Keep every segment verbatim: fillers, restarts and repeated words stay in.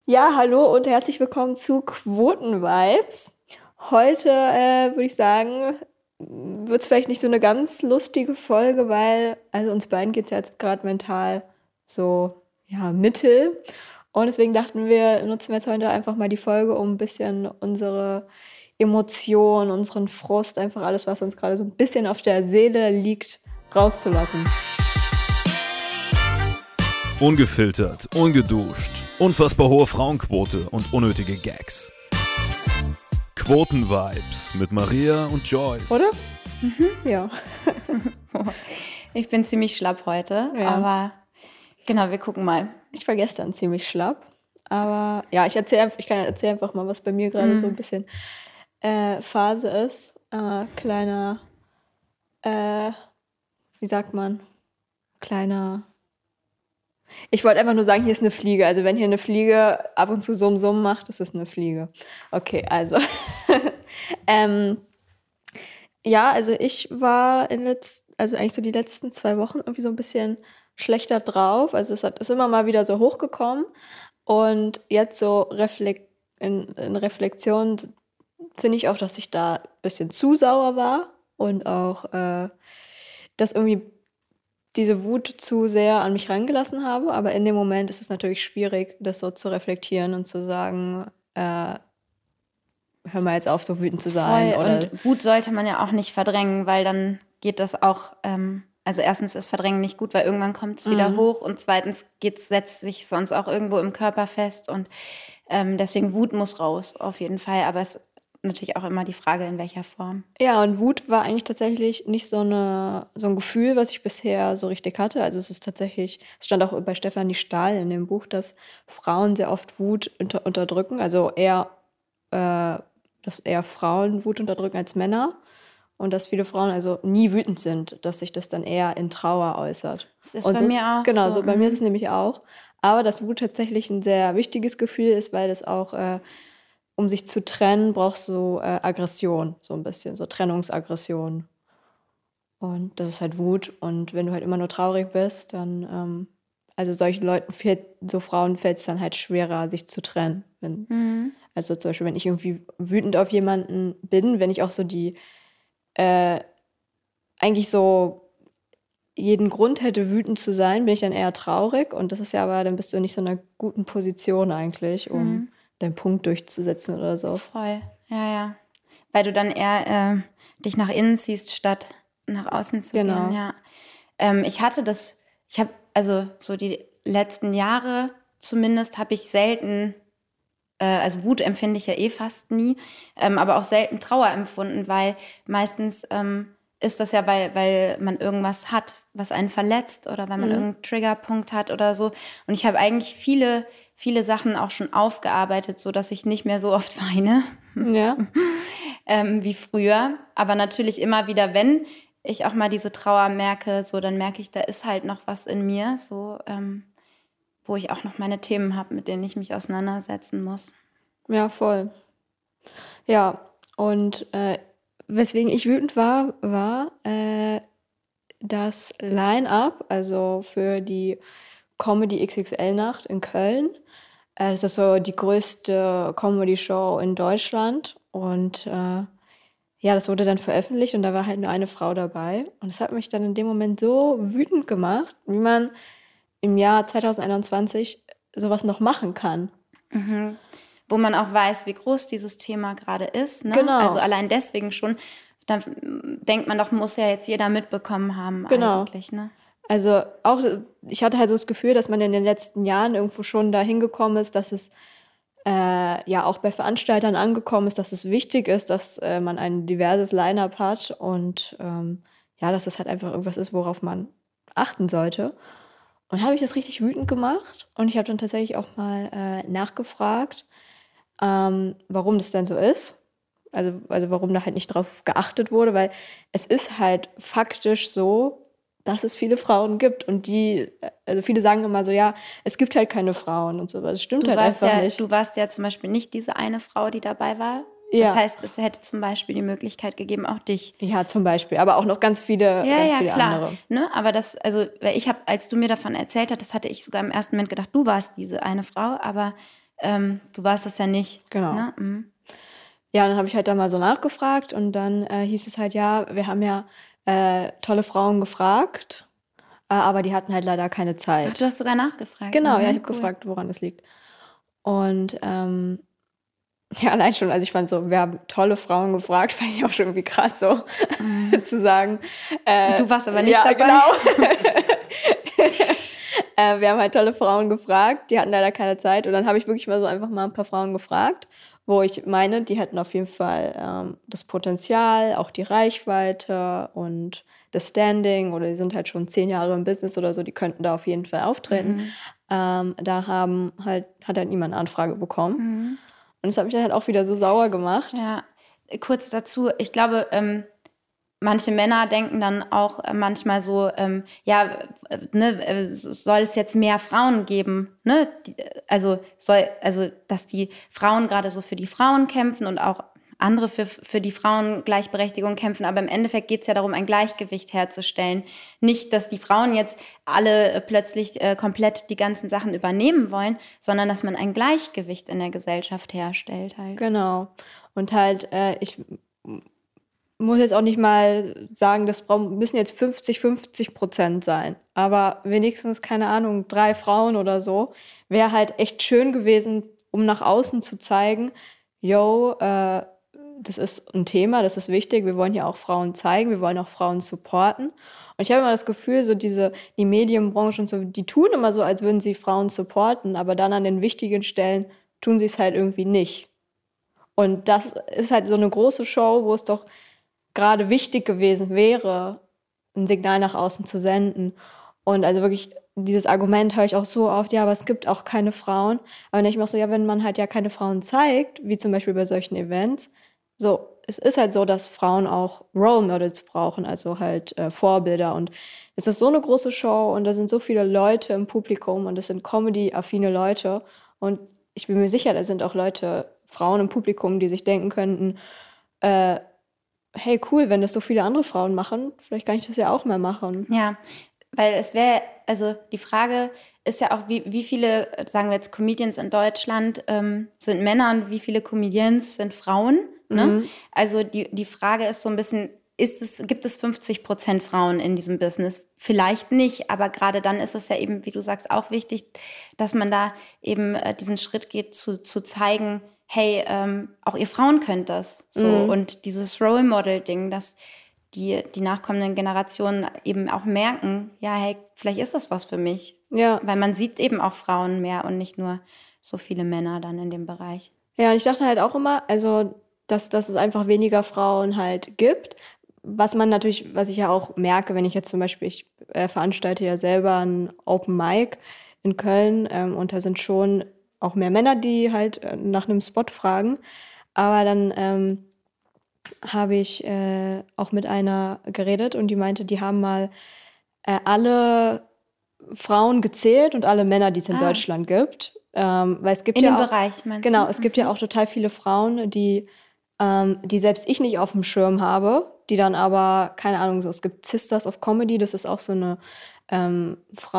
Ja, hallo und herzlich willkommen zu Quoten-Vibes. Heute äh, würde ich sagen, wird es vielleicht nicht so eine ganz lustige Folge, weil also uns beiden geht es ja jetzt gerade mental so, ja, mittel. Und deswegen dachten wir, nutzen wir jetzt heute einfach mal die Folge, um ein bisschen unsere Emotionen, unseren Frust, einfach alles, was uns gerade so ein bisschen auf der Seele liegt, rauszulassen. Ungefiltert, ungeduscht, unfassbar hohe Frauenquote und unnötige Gags. Quoten-Vibes mit Maria und Joyce. Oder? Mhm, ja. Ich bin ziemlich schlapp heute, Ja. aber genau, wir gucken mal. Ich war gestern ziemlich schlapp, aber ja, ich erzähle ich kann erzählen einfach mal, was bei mir gerade so ein bisschen äh, Phase ist. Äh, kleiner, äh, wie sagt man, kleiner. Ich wollte einfach nur sagen, hier ist eine Fliege. Also wenn hier eine Fliege ab und zu Summ Summ macht, ist es eine Fliege. Okay, also ähm, ja, also ich war in letz also eigentlich so die letzten zwei Wochen irgendwie so ein bisschen schlechter drauf. Also es hat, ist immer mal wieder so hochgekommen. Und jetzt so reflek in, in Reflexion finde ich auch, dass ich da ein bisschen zu sauer war und auch, äh, dass irgendwie diese Wut zu sehr an mich rangelassen habe. Aber in dem Moment ist es natürlich schwierig, das so zu reflektieren und zu sagen, äh, hör mal jetzt auf, so wütend zu sein. Voll. Oder Und Wut sollte man ja auch nicht verdrängen, weil dann geht das auch, ähm, also erstens ist Verdrängen nicht gut, weil irgendwann kommt es wieder hoch und zweitens geht's, setzt sich sonst auch irgendwo im Körper fest und ähm, deswegen Wut muss raus, auf jeden Fall, aber es ist natürlich auch immer die Frage, in welcher Form. Ja, und Wut war eigentlich tatsächlich nicht so, eine, so ein Gefühl, was ich bisher so richtig hatte. Also es ist tatsächlich, es stand auch bei Stefanie Stahl in dem Buch, dass Frauen sehr oft Wut unter, unterdrücken. Also eher, äh, dass eher Frauen Wut unterdrücken als Männer. Und dass viele Frauen also nie wütend sind, dass sich das dann eher in Trauer äußert. Das ist und bei so mir auch Genau, so, so bei mir mhm. ist es nämlich auch. Aber dass Wut tatsächlich ein sehr wichtiges Gefühl ist, weil es auch, äh, um sich zu trennen, brauchst du äh, Aggression, so ein bisschen, so Trennungsaggression. Und das ist halt Wut. Und wenn du halt immer nur traurig bist, dann, ähm, also solchen Leuten fehlt, so Frauen fällt es dann halt schwerer, sich zu trennen. Wenn, Also zum Beispiel, wenn ich irgendwie wütend auf jemanden bin, wenn ich auch so die, äh, eigentlich so jeden Grund hätte, wütend zu sein, bin ich dann eher traurig. Und das ist ja aber, dann bist du nicht so in einer guten Position eigentlich, um deinen Punkt durchzusetzen oder so. Voll, ja, ja. Weil du dann eher äh, dich nach innen ziehst, statt nach außen zu Genau. gehen, ja. Ähm, ich hatte das, ich habe, also so die letzten Jahre zumindest, habe ich selten, äh, also Wut empfinde ich ja eh fast nie, ähm, aber auch selten Trauer empfunden, weil meistens ähm, ist das ja, weil, weil man irgendwas hat, was einen verletzt oder weil man irgendeinen Triggerpunkt hat oder so. Und ich habe eigentlich viele, viele Sachen auch schon aufgearbeitet, so dass ich nicht mehr so oft weine Ja. ähm, wie früher. Aber natürlich immer wieder, wenn ich auch mal diese Trauer merke, so dann merke ich, da ist halt noch was in mir, so ähm, wo ich auch noch meine Themen habe, mit denen ich mich auseinandersetzen muss. Ja, voll. Ja, und äh, weswegen ich wütend war, war äh, das Line-Up, also für die Comedy X X L-Nacht in Köln. Äh, das ist so die größte Comedy-Show in Deutschland. Und äh, ja, das wurde dann veröffentlicht und da war halt nur eine Frau dabei. Und das hat mich dann in dem Moment so wütend gemacht, wie man im Jahr zwanzig einundzwanzig sowas noch machen kann. Wo man auch weiß, wie groß dieses Thema gerade ist. Ne? Genau. Also allein deswegen schon, dann denkt man doch, muss ja jetzt jeder mitbekommen haben Genau. eigentlich. Ne? Also auch, ich hatte halt so das Gefühl, dass man in den letzten Jahren irgendwo schon dahin gekommen ist, dass es äh, ja auch bei Veranstaltern angekommen ist, dass es wichtig ist, dass äh, man ein diverses Line-Up hat und ähm, ja, dass es halt einfach irgendwas ist, worauf man achten sollte. Und habe ich das richtig wütend gemacht und ich habe dann tatsächlich auch mal äh, nachgefragt, ähm, warum das denn so ist. Also, also warum da halt nicht drauf geachtet wurde, weil es ist halt faktisch so, dass es viele Frauen gibt und die, also viele sagen immer so, ja, es gibt halt keine Frauen und so, aber das stimmt Du halt warst, einfach ja, nicht. du warst ja zum Beispiel nicht diese eine Frau, die dabei war. Ja. Das heißt, es hätte zum Beispiel die Möglichkeit gegeben, auch dich. Ja, zum Beispiel, aber auch noch ganz viele, Ja, ganz ja, viele klar. andere. Ne? Aber das, also, weil ich habe, als du mir davon erzählt hattest, hatte ich sogar im ersten Moment gedacht, du warst diese eine Frau, aber ähm, du warst das ja nicht. Genau. Ne? Mhm. Ja, dann habe ich halt da mal so nachgefragt und dann äh, hieß es halt, ja, wir haben ja äh, tolle Frauen gefragt, äh, aber die hatten halt leider keine Zeit. Ach, du hast sogar nachgefragt. Genau, mhm, ja, ich habe cool. gefragt, woran das liegt. Und ähm, ja, allein schon, also ich fand so, wir haben tolle Frauen gefragt, fand ich auch schon irgendwie krass so, mhm. zu sagen. Äh, du warst aber nicht ja, dabei. Genau. äh, wir haben halt tolle Frauen gefragt, die hatten leider keine Zeit. Und dann habe ich wirklich mal so einfach mal ein paar Frauen gefragt, wo ich meine, die hätten auf jeden Fall ähm, das Potenzial, auch die Reichweite und das Standing, oder die sind halt schon zehn Jahre im Business oder so, die könnten da auf jeden Fall auftreten. Mhm. Ähm, da haben halt, hat halt niemand eine Anfrage bekommen. Mhm. Und das hat mich dann halt auch wieder so sauer gemacht. Ja, kurz dazu, ich glaube, ähm, manche Männer denken dann auch äh, manchmal so, ähm, ja, äh, ne, äh, soll es jetzt mehr Frauen geben, ne? Die, also soll, also dass die Frauen gerade so für die Frauen kämpfen und auch andere für, für die Frauengleichberechtigung kämpfen, aber im Endeffekt geht es ja darum, ein Gleichgewicht herzustellen. Nicht, dass die Frauen jetzt alle äh, plötzlich äh, komplett die ganzen Sachen übernehmen wollen, sondern dass man ein Gleichgewicht in der Gesellschaft herstellt. Halt. Genau. Und halt, äh, ich muss jetzt auch nicht mal sagen, das müssen jetzt fünfzig fünfzig Prozent sein. Aber wenigstens, keine Ahnung, drei Frauen oder so, wäre halt echt schön gewesen, um nach außen zu zeigen, yo, äh, das ist ein Thema, das ist wichtig, wir wollen ja auch Frauen zeigen, wir wollen auch Frauen supporten. Und ich habe immer das Gefühl, so diese, die Medienbranche und so, die tun immer so, als würden sie Frauen supporten, aber dann an den wichtigen Stellen tun sie es halt irgendwie nicht. Und das ist halt so eine große Show, wo es doch gerade wichtig gewesen wäre, ein Signal nach außen zu senden. Und also wirklich, dieses Argument höre ich auch so oft, ja, aber es gibt auch keine Frauen. Aber dann denke ich mir auch so, ja, wenn man halt ja keine Frauen zeigt, wie zum Beispiel bei solchen Events, so, es ist halt so, dass Frauen auch Role Models brauchen, also halt äh, Vorbilder. Und es ist so eine große Show und da sind so viele Leute im Publikum und es sind Comedy-affine Leute. Und ich bin mir sicher, da sind auch Leute, Frauen im Publikum, die sich denken könnten, äh, hey, cool, wenn das so viele andere Frauen machen, vielleicht kann ich das ja auch mal machen. Ja, weil es wäre, also die Frage ist ja auch, wie, wie viele, sagen wir jetzt, Comedians in Deutschland ähm, sind Männer und wie viele Comedians sind Frauen, ne? Mhm. Also die, die Frage ist so ein bisschen, ist es, gibt es fünfzig Prozent Frauen in diesem Business? Vielleicht nicht, aber gerade dann ist es ja eben, wie du sagst, auch wichtig, dass man da eben äh, diesen Schritt geht, zu, zu zeigen, hey, ähm, auch ihr Frauen könnt das. So. Mhm. Und dieses Role Model-Ding, dass die, die nachkommenden Generationen eben auch merken, ja, hey, vielleicht ist das was für mich. Ja. Weil man sieht eben auch Frauen mehr und nicht nur so viele Männer dann in dem Bereich. Ja, und ich dachte halt auch immer, also, dass, dass es einfach weniger Frauen halt gibt. Was man natürlich, was ich ja auch merke, wenn ich jetzt zum Beispiel, ich äh, veranstalte ja selber ein Open Mic in Köln ähm, und da sind schon auch mehr Männer, die halt äh, nach einem Spot fragen. Aber dann ähm, habe ich äh, auch mit einer geredet und die meinte, die haben mal äh, alle Frauen gezählt und alle Männer, die es in ah. Deutschland gibt. Ähm, weil es gibt in ja dem auch, Bereich, meinst genau, du? es gibt mhm. ja auch total viele Frauen, die, ähm, die selbst ich nicht auf dem Schirm habe, die dann aber, keine Ahnung, so, es gibt Sisters of Comedy, das ist auch so eine ähm,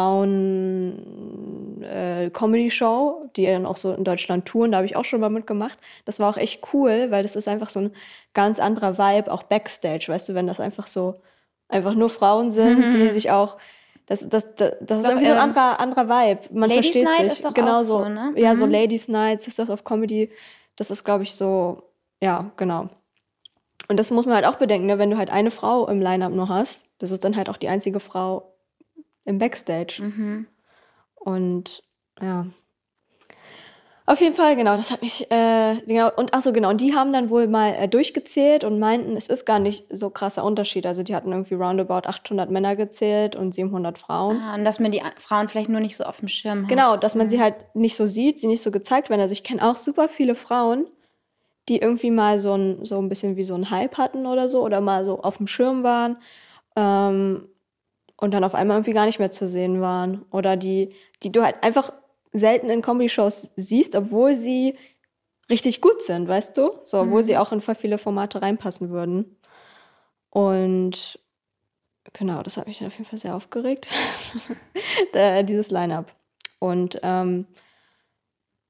Frauen-Comedy-Show, äh, die dann auch so in Deutschland touren, da habe ich auch schon mal mitgemacht. Das war auch echt cool, weil das ist einfach so ein ganz anderer Vibe, auch Backstage, weißt du, wenn das einfach so, einfach nur Frauen sind, mhm. die sich auch, das, das, das, das ist, ist irgendwie ähm, so ein anderer, anderer Vibe. Man Ladies versteht Night sich. Ist doch genau auch so, so, ne? Ja, mhm. so Ladies Night, Sisters of Comedy, das ist, glaube ich, so, ja, genau. Und das muss man halt auch bedenken, ne? Wenn du halt eine Frau im Line-Up nur hast, das ist dann halt auch die einzige Frau im Backstage. Mhm. Und ja. Auf jeden Fall, genau, das hat mich, äh, genau, und achso, genau, und die haben dann wohl mal äh, durchgezählt und meinten, es ist gar nicht so krasser Unterschied. Also die hatten irgendwie roundabout achthundert Männer gezählt und siebenhundert Frauen. Ah, und dass man die Frauen vielleicht nur nicht so auf dem Schirm hat. Genau, dass man mhm. sie halt nicht so sieht, sie nicht so gezeigt werden. Also ich kenne auch super viele Frauen, die irgendwie mal so ein, so ein bisschen wie so ein Hype hatten oder so oder mal so auf dem Schirm waren ähm, und dann auf einmal irgendwie gar nicht mehr zu sehen waren. Oder die, die du halt einfach selten in Comedy-Shows siehst, obwohl sie richtig gut sind, weißt du? So, obwohl mhm. sie auch in voll viele Formate reinpassen würden. Und genau, das hat mich dann auf jeden Fall sehr aufgeregt, da, dieses Line-Up. Und ähm,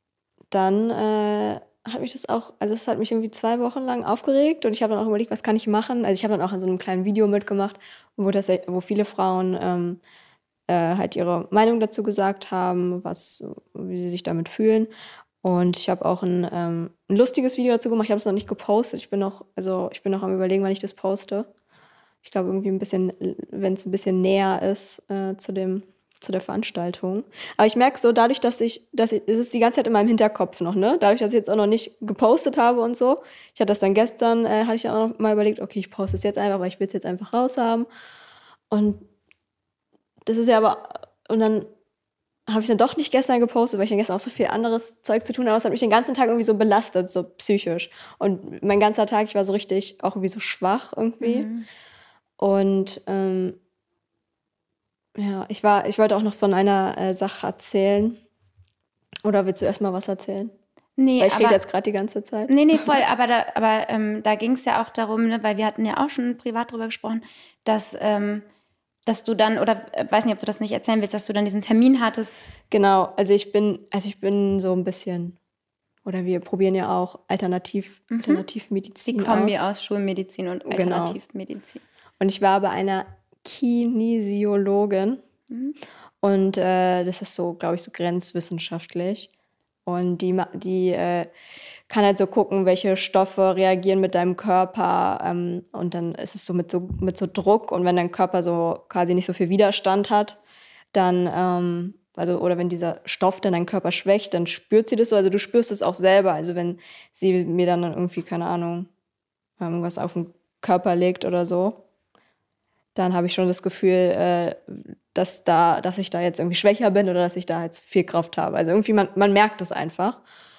dann äh, hat mich das auch, also es hat mich irgendwie zwei Wochen lang aufgeregt und ich habe dann auch überlegt, was kann ich machen. Also ich habe dann auch an so einem kleinen Video mitgemacht, wo, das, wo viele Frauen ähm, äh, halt ihre Meinung dazu gesagt haben, was, wie sie sich damit fühlen. Und ich habe auch ein, ähm, ein lustiges Video dazu gemacht. Ich habe es noch nicht gepostet. Ich bin noch, also ich bin noch am Überlegen, wann ich das poste. Ich glaube irgendwie ein bisschen, wenn es ein bisschen näher ist äh, zu dem zu der Veranstaltung. Aber ich merke so, dadurch, dass ich, dass ich, es ist die ganze Zeit in meinem Hinterkopf noch, ne? Dadurch, dass ich jetzt auch noch nicht gepostet habe und so. Ich hatte das dann gestern, äh, hatte ich dann auch noch mal überlegt, okay, ich poste es jetzt einfach, weil ich will es jetzt einfach raushaben. Und das ist ja aber, und dann habe ich es dann doch nicht gestern gepostet, weil ich dann gestern auch so viel anderes Zeug zu tun habe. Das hat mich den ganzen Tag irgendwie so belastet, so psychisch. Und mein ganzer Tag, ich war so richtig, auch irgendwie so schwach irgendwie. Mhm. Und ähm, ja, ich war, ich wollte auch noch von einer äh, Sache erzählen. Oder willst du erst mal was erzählen? Nee, weil ich aber, rede jetzt gerade die ganze Zeit. Nee, nee, voll. Aber da, aber, ähm, da ging es ja auch darum, ne, weil wir hatten ja auch schon privat drüber gesprochen, dass, ähm, dass du dann, oder äh, weiß nicht, ob du das nicht erzählen willst, dass du dann diesen Termin hattest. Genau, also ich bin, also ich bin so ein bisschen, oder wir probieren ja auch Alternativ, Mhm. Alternativmedizin Die Kombi aus. aus Schulmedizin und Genau. Alternativmedizin. Und ich war bei einer Kinesiologin. Mhm. Und äh, das ist so, glaube ich, so grenzwissenschaftlich. Und die, die äh, kann halt so gucken, welche Stoffe reagieren mit deinem Körper. Ähm, und dann ist es so mit, so mit so Druck. Und wenn dein Körper so quasi nicht so viel Widerstand hat, dann, ähm, also, oder wenn dieser Stoff dann deinen Körper schwächt, dann spürt sie das so. Also du spürst es auch selber. Also wenn sie mir dann irgendwie, keine Ahnung, irgendwas auf den Körper legt oder so, dann habe ich schon das Gefühl, äh, dass, da, dass ich da jetzt irgendwie schwächer bin oder dass ich da jetzt viel Kraft habe. Also irgendwie, man, man merkt es einfach.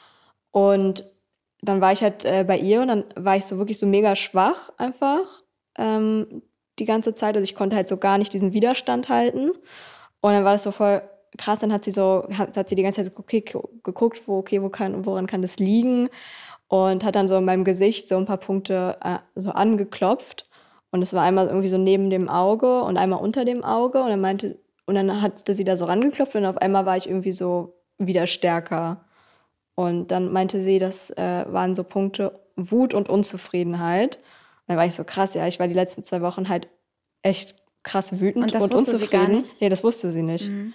Und dann war ich halt äh, bei ihr und dann war ich so wirklich so mega schwach einfach ähm, die ganze Zeit. Also ich konnte halt so gar nicht diesen Widerstand halten. Und dann war das so voll krass. Dann hat sie so, hat, hat sie die ganze Zeit so okay, geguckt, wo, okay, wo kann, woran kann das liegen? Und hat dann so in meinem Gesicht so ein paar Punkte äh, so angeklopft. Und es war einmal irgendwie so neben dem Auge und einmal unter dem Auge. Und dann meinte, und dann hatte sie da so rangeklopft und auf einmal war ich irgendwie so wieder stärker. Und dann meinte sie, das äh, waren so Punkte Wut und Unzufriedenheit. Und dann war ich so krass, ja, ich war die letzten zwei Wochen halt echt krass wütend und, das und wusste unzufrieden. Sie gar nicht? Nee, das wusste sie nicht. Mhm.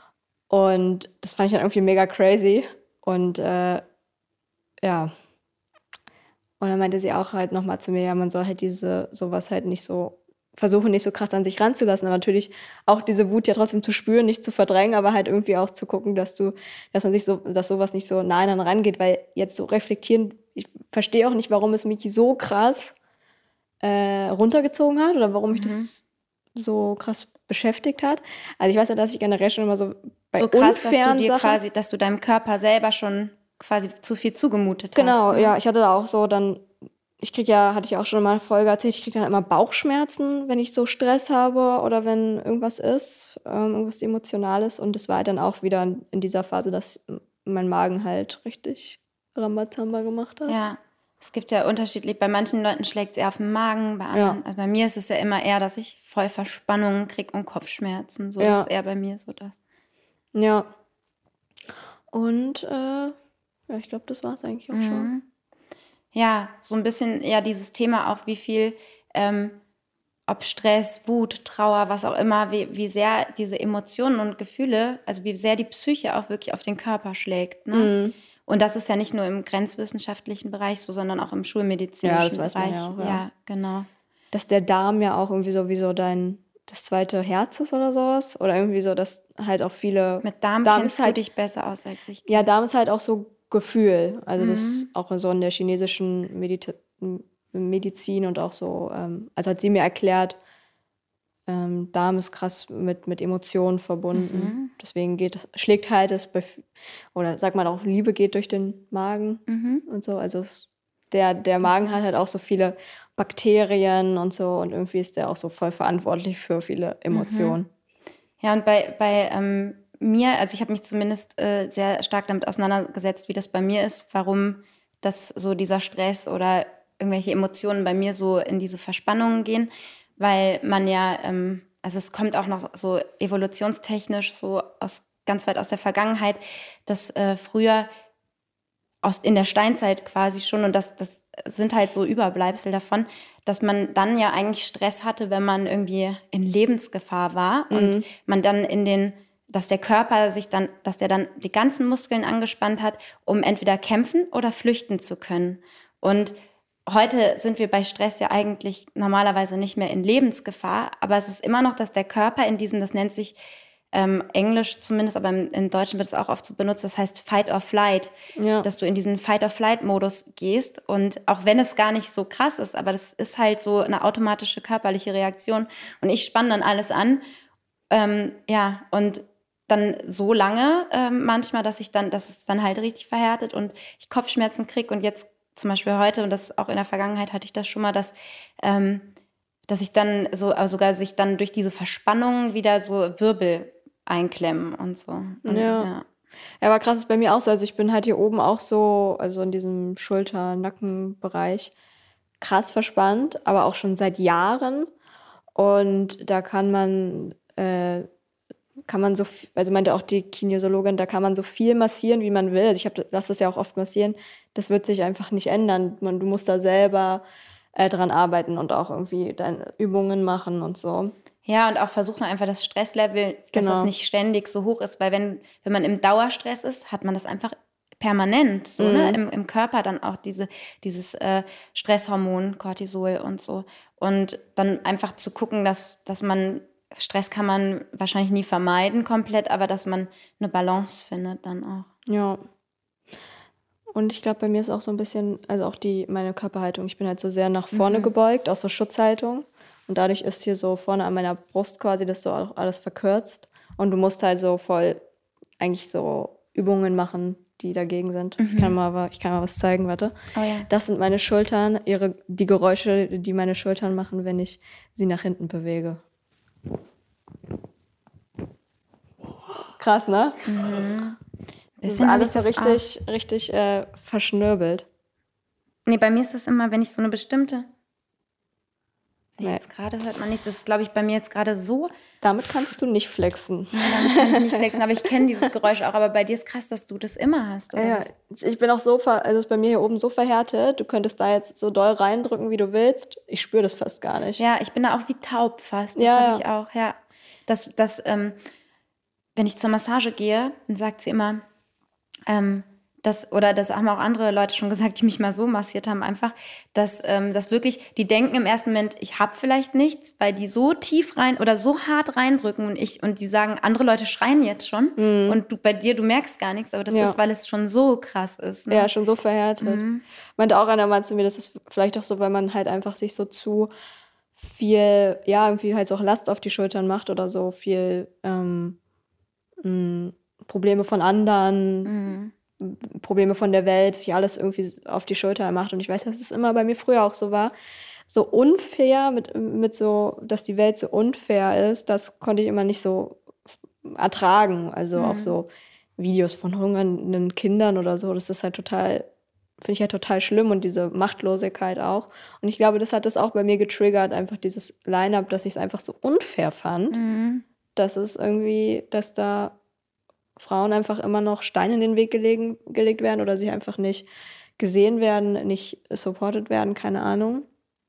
Und das fand ich dann irgendwie mega crazy. Und äh, ja. Und dann meinte sie auch halt nochmal zu mir, ja, man soll halt diese, sowas halt nicht so, versuchen nicht so krass an sich ranzulassen, aber natürlich auch diese Wut ja trotzdem zu spüren, nicht zu verdrängen, aber halt irgendwie auch zu gucken, dass du, dass man sich so, dass sowas nicht so nah an rangeht, weil jetzt so reflektieren, ich verstehe auch nicht, warum es mich so krass äh, runtergezogen hat oder warum mich mhm. das so krass beschäftigt hat. Also ich weiß ja, dass ich generell schon immer so bei so krass, dass du dir Sachen, quasi, dass du deinem Körper selber schon quasi zu viel zugemutet genau, hast. Genau, ne? ja, ich hatte da auch so dann, ich krieg ja, hatte ich auch schon mal eine Folge erzählt, ich kriege dann immer Bauchschmerzen, wenn ich so Stress habe oder wenn irgendwas ist, ähm, irgendwas Emotionales. Und das war halt dann auch wieder in dieser Phase, dass mein Magen halt richtig Rambazamba gemacht hat. Ja, es gibt ja unterschiedlich, bei manchen Leuten schlägt es eher auf den Magen, bei anderen, ja. Also bei mir ist es ja immer eher, dass ich voll Verspannungen kriege und Kopfschmerzen. So ja. Ist eher bei mir so das. Ja. Und äh, ja, ich glaube, das war es eigentlich auch mhm. schon. Ja, so ein bisschen ja dieses Thema auch, wie viel, ähm, ob Stress, Wut, Trauer, was auch immer, wie, wie sehr diese Emotionen und Gefühle, also wie sehr die Psyche auch wirklich auf den Körper schlägt. Ne? Mhm. Und das ist ja nicht nur im grenzwissenschaftlichen Bereich so, sondern auch im schulmedizinischen ja, das weiß Bereich. Man ja, auch, ja. ja, genau. Dass der Darm ja auch irgendwie so wie so dein das zweite Herz ist oder sowas. Oder irgendwie so, dass halt auch viele... Mit Darm, Darm kennst halt, du dich besser aus als ich. Ja, Darm ist halt auch so Gefühl. Also mhm. das ist auch so in der chinesischen Medita- Medizin und auch so, ähm, also hat sie mir erklärt, ähm, Darm ist krass mit, mit Emotionen verbunden. Mhm. Deswegen geht, schlägt halt es bei, oder sagt man auch, Liebe geht durch den Magen mhm. und so. Also es, der, der Magen hat halt auch so viele Bakterien und so und irgendwie ist der auch so voll verantwortlich für viele Emotionen. Mhm. Ja, und bei, bei ähm, mir, also ich habe mich zumindest äh, sehr stark damit auseinandergesetzt, wie das bei mir ist, warum das so dieser Stress oder irgendwelche Emotionen bei mir so in diese Verspannungen gehen, weil man ja, ähm, also es kommt auch noch so evolutionstechnisch so aus ganz weit aus der Vergangenheit, dass äh, früher aus, in der Steinzeit quasi schon, und das, das sind halt so Überbleibsel davon, dass man dann ja eigentlich Stress hatte, wenn man irgendwie in Lebensgefahr war mhm. und man dann in den, dass der Körper sich dann, dass der dann die ganzen Muskeln angespannt hat, um entweder kämpfen oder flüchten zu können. Und heute sind wir bei Stress ja eigentlich normalerweise nicht mehr in Lebensgefahr, aber es ist immer noch, dass der Körper in diesen, das nennt sich ähm, Englisch zumindest, aber im, im Deutschen wird es auch oft so benutzt, das heißt Fight or Flight, ja. dass du in diesen Fight or Flight-Modus gehst, und auch wenn es gar nicht so krass ist, aber das ist halt so eine automatische körperliche Reaktion, und ich spanne dann alles an, ähm, ja, und dann so lange ähm, manchmal, dass ich dann, dass es dann halt richtig verhärtet und ich Kopfschmerzen kriege, und jetzt zum Beispiel heute, und das auch in der Vergangenheit hatte ich das schon mal, dass, ähm, dass ich dann so, also sogar sich dann durch diese Verspannung wieder so Wirbel einklemmen und so. Und, ja. ja. Ja, aber krass ist bei mir auch so. Also ich bin halt hier oben auch so, also in diesem Schulter-Nacken-Bereich krass verspannt, aber auch schon seit Jahren. Und da kann man, äh, kann man so, also meinte auch die Kinesiologin, da kann man so viel massieren, wie man will. Also ich habe, lasse das ja auch oft massieren. Das wird sich einfach nicht ändern. Man, du musst da selber äh, dran arbeiten und auch irgendwie deine Übungen machen und so. Ja, und auch versuchen einfach das Stresslevel, dass genau. das nicht ständig so hoch ist. Weil wenn, wenn man im Dauerstress ist, hat man das einfach permanent so, mhm. ne? Im, im Körper dann auch diese, dieses äh, Stresshormon, Cortisol und so. Und dann einfach zu gucken, dass, dass man, Stress kann man wahrscheinlich nie vermeiden komplett, aber dass man eine Balance findet dann auch. Ja. Und ich glaube, bei mir ist auch so ein bisschen, also auch die, meine Körperhaltung, ich bin halt so sehr nach vorne mhm. gebeugt, aus so Schutzhaltung. Und dadurch ist hier so vorne an meiner Brust quasi das so auch alles verkürzt. Und du musst halt so voll eigentlich so Übungen machen, die dagegen sind. Mhm. Ich kann mal, ich kann mal was zeigen, warte. Oh ja. Das sind meine Schultern, ihre, die Geräusche, die meine Schultern machen, wenn ich sie nach hinten bewege. Krass, ne? Mhm. Das ist alles so richtig, auch. richtig äh, verschnürbelt. Nee, bei mir ist das immer, wenn ich so eine bestimmte... Nee, jetzt gerade hört man nichts. Das ist, glaube ich, bei mir jetzt gerade so... Damit kannst du nicht flexen. Nein, damit kann ich nicht flexen, aber ich kenne dieses Geräusch auch. Aber bei dir ist krass, dass du das immer hast, oder ja, was? Ich bin auch so, ver- also ist bei mir hier oben so verhärtet, du könntest da jetzt so doll reindrücken, wie du willst. Ich spüre das fast gar nicht. Ja, ich bin da auch wie taub fast. Das ja, habe ich auch, ja. Das, das, ähm, wenn ich zur Massage gehe, dann sagt sie immer... Ähm, das, oder das haben auch andere Leute schon gesagt, die mich mal so massiert haben, einfach, dass, ähm, dass wirklich, die denken im ersten Moment, ich habe vielleicht nichts, weil die so tief rein oder so hart reindrücken und ich und die sagen, andere Leute schreien jetzt schon mhm. und du, bei dir, du merkst gar nichts, aber das ja. ist, weil es schon so krass ist. Ne? Ja, schon so verhärtet. Mhm. Meinte auch einer mal zu mir, das ist vielleicht auch so, weil man halt einfach sich so zu viel, ja, irgendwie halt so auch Last auf die Schultern macht oder so viel ähm, mh, Probleme von anderen, mhm. Probleme von der Welt, sich alles irgendwie auf die Schulter macht. Und ich weiß, dass es immer bei mir früher auch so war. So unfair, mit, mit so, dass die Welt so unfair ist, das konnte ich immer nicht so ertragen. Also mhm. auch so Videos von hungernden Kindern oder so, das ist halt total, finde ich halt total schlimm, und diese Machtlosigkeit auch. Und ich glaube, das hat das auch bei mir getriggert, einfach dieses Line-Up, dass ich es einfach so unfair fand, mhm. dass es irgendwie, dass da Frauen einfach immer noch Steine in den Weg gelegen, gelegt werden oder sie einfach nicht gesehen werden, nicht supported werden, keine Ahnung.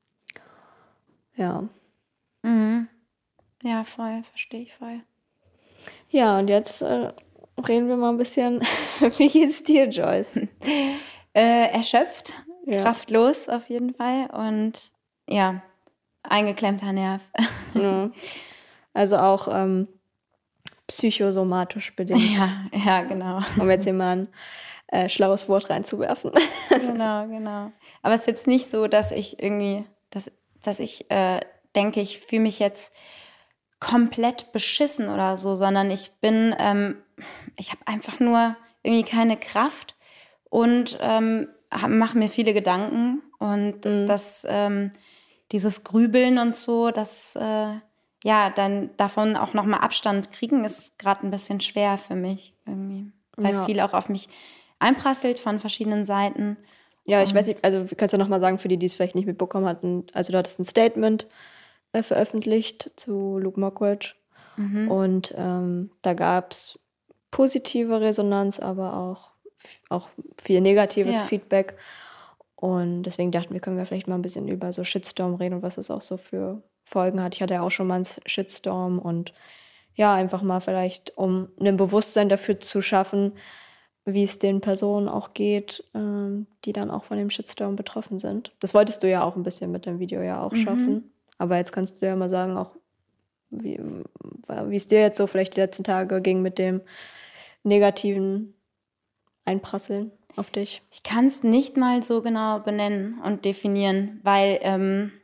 Ja. Mhm. Ja, voll, verstehe ich voll. Ja, und jetzt äh, reden wir mal ein bisschen, wie geht's dir, Joyce? äh, erschöpft, ja. kraftlos auf jeden Fall und ja, eingeklemmter Nerv. ja. Also auch ähm, psychosomatisch bedingt. Ja, ja, genau. Um jetzt hier mal ein äh, schlaues Wort reinzuwerfen. Genau, genau. Aber es ist jetzt nicht so, dass ich irgendwie, dass, dass ich äh, denke, ich fühle mich jetzt komplett beschissen oder so, sondern ich bin, ähm, ich habe einfach nur irgendwie keine Kraft und ähm, mache mir viele Gedanken und mhm. das, ähm, dieses Grübeln und so, das äh, ja, dann davon auch nochmal Abstand kriegen, ist gerade ein bisschen schwer für mich irgendwie. Weil ja. viel auch auf mich einprasselt von verschiedenen Seiten. Ja, ich um, weiß nicht, also kannst du nochmal sagen, für die, die es vielleicht nicht mitbekommen hatten, also du hattest ein Statement äh, veröffentlicht zu Luke Mockridge mhm. und ähm, da gab es positive Resonanz, aber auch auch viel negatives Ja. Feedback. Und deswegen dachten wir, können wir vielleicht mal ein bisschen über so Shitstorm reden und was es auch so für Folgen hat. Ich hatte ja auch schon mal einen Shitstorm und ja, einfach mal vielleicht, um ein Bewusstsein dafür zu schaffen, wie es den Personen auch geht, ähm, die dann auch von dem Shitstorm betroffen sind. Das wolltest du ja auch ein bisschen mit dem Video ja auch Mhm. schaffen. Aber jetzt kannst du ja mal sagen, auch wie, wie es dir jetzt so vielleicht die letzten Tage ging mit dem negativen Einprasseln auf dich. Ich kann es nicht mal so genau benennen und definieren, weil ähm,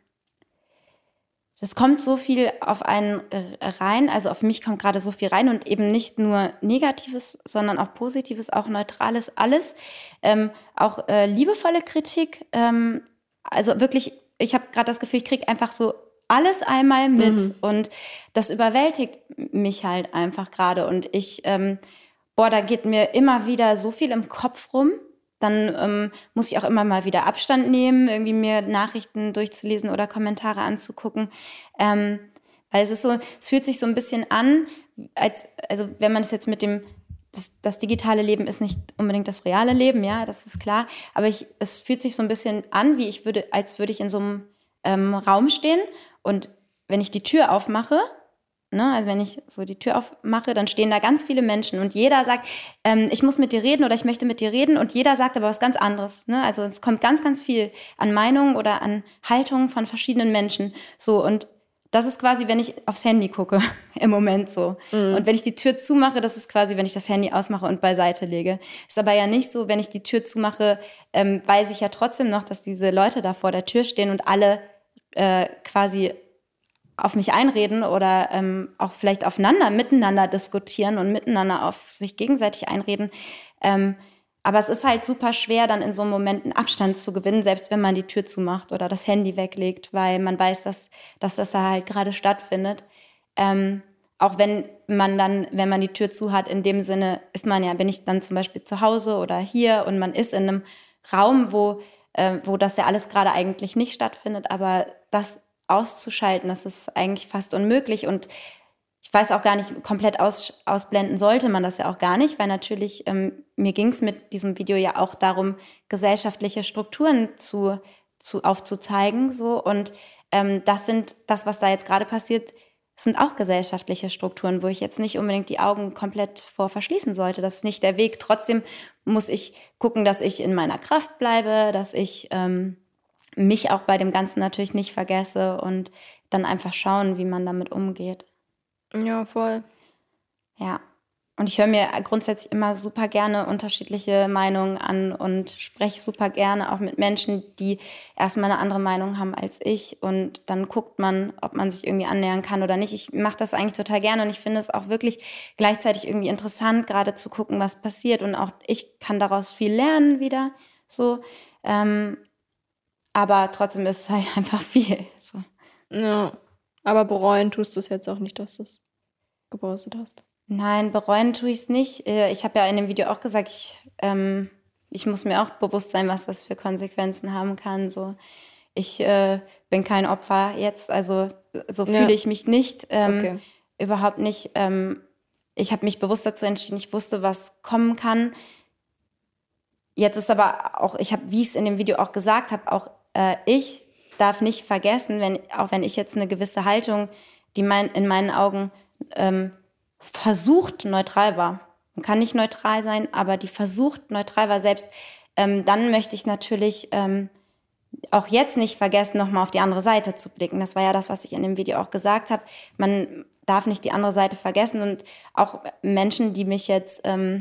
das kommt so viel auf einen rein, also auf mich kommt gerade so viel rein und eben nicht nur Negatives, sondern auch Positives, auch Neutrales, alles. Ähm, auch äh, liebevolle Kritik. Ähm, also wirklich, ich habe gerade das Gefühl, ich kriege einfach so alles einmal mit Mhm. und das überwältigt mich halt einfach gerade und ich, ähm, boah, da geht mir immer wieder so viel im Kopf rum. Dann ähm, muss ich auch immer mal wieder Abstand nehmen, irgendwie mir Nachrichten durchzulesen oder Kommentare anzugucken. Ähm, weil es ist so, es fühlt sich so ein bisschen an, als, also wenn man das jetzt mit dem, das, das digitale Leben ist nicht unbedingt das reale Leben, ja, das ist klar. Aber ich, es fühlt sich so ein bisschen an, wie ich würde, als würde ich in so einem ähm, Raum stehen und wenn ich die Tür aufmache, ne, also wenn ich so die Tür aufmache, dann stehen da ganz viele Menschen und jeder sagt, ähm, ich muss mit dir reden oder ich möchte mit dir reden und jeder sagt aber was ganz anderes. Ne? Also es kommt ganz, ganz viel an Meinungen oder an Haltungen von verschiedenen Menschen. So und das ist quasi, wenn ich aufs Handy gucke im Moment so. Mhm. Und wenn ich die Tür zumache, das ist quasi, wenn ich das Handy ausmache und beiseite lege. Ist aber ja nicht so, wenn ich die Tür zumache, ähm, weiß ich ja trotzdem noch, dass diese Leute da vor der Tür stehen und alle äh, quasi auf mich einreden oder ähm, auch vielleicht aufeinander, miteinander diskutieren und miteinander auf sich gegenseitig einreden. Ähm, aber es ist halt super schwer, dann in so einem Moment einen Abstand zu gewinnen, selbst wenn man die Tür zumacht oder das Handy weglegt, weil man weiß, dass, dass das da halt gerade stattfindet. Ähm, auch wenn man dann, wenn man die Tür zu hat, in dem Sinne ist man ja, bin ich dann zum Beispiel zu Hause oder hier und man ist in einem Raum, wo, äh, wo das ja alles gerade eigentlich nicht stattfindet, aber das auszuschalten, das ist eigentlich fast unmöglich und ich weiß auch gar nicht, komplett aus, ausblenden sollte man das ja auch gar nicht, weil natürlich, ähm, mir ging es mit diesem Video ja auch darum, gesellschaftliche Strukturen zu, zu, aufzuzeigen so und ähm, das sind, das, was da jetzt gerade passiert, sind auch gesellschaftliche Strukturen, wo ich jetzt nicht unbedingt die Augen komplett vor verschließen sollte. Das ist nicht der Weg. Trotzdem muss ich gucken, dass ich in meiner Kraft bleibe, dass ich ähm, mich auch bei dem Ganzen natürlich nicht vergesse und dann einfach schauen, wie man damit umgeht. Ja, voll. Ja. Und ich höre mir grundsätzlich immer super gerne unterschiedliche Meinungen an und spreche super gerne auch mit Menschen, die erstmal eine andere Meinung haben als ich. Und dann guckt man, ob man sich irgendwie annähern kann oder nicht. Ich mache das eigentlich total gerne und ich finde es auch wirklich gleichzeitig irgendwie interessant, gerade zu gucken, was passiert. Und auch ich kann daraus viel lernen wieder. So. Ähm, aber trotzdem ist es halt einfach viel. So. Ja. Aber bereuen tust du es jetzt auch nicht, dass du es gepostet hast. Nein, bereuen tue ich es nicht. Ich habe ja in dem Video auch gesagt, ich, ähm, ich muss mir auch bewusst sein, was das für Konsequenzen haben kann. So. Ich äh, bin kein Opfer jetzt, also so fühle Ja. ich mich nicht. Ähm, Okay. Überhaupt nicht. Ähm, ich habe mich bewusst dazu entschieden, ich wusste, was kommen kann. Jetzt ist aber auch, ich habe, wie ich es in dem Video auch gesagt habe, auch äh, ich darf nicht vergessen, wenn, auch wenn ich jetzt eine gewisse Haltung, die mein, in meinen Augen ähm, versucht neutral war. Man kann nicht neutral sein, aber die versucht neutral war selbst. Ähm, dann möchte ich natürlich ähm, auch jetzt nicht vergessen, nochmal auf die andere Seite zu blicken. Das war ja das, was ich in dem Video auch gesagt habe. Man darf nicht die andere Seite vergessen und auch Menschen, die mich jetzt ähm,